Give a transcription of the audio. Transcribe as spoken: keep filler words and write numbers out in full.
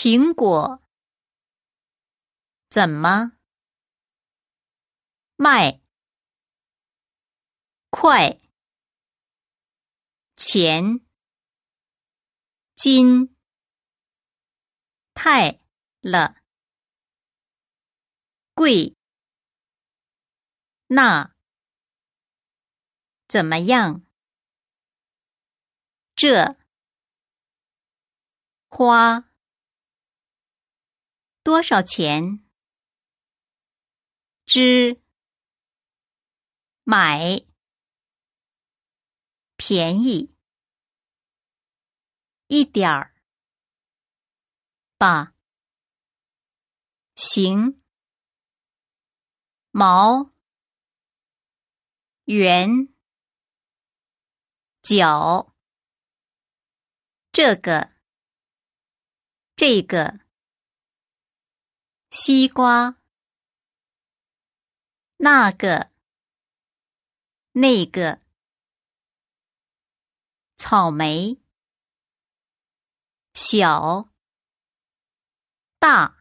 苹果。怎么？卖。快。钱。金。太了。贵。那。怎么样？这。花。多少钱？只。买。便宜。一点儿。把。行。毛。圆。角。这个。这个。西瓜。那个。那个。草莓。小。大。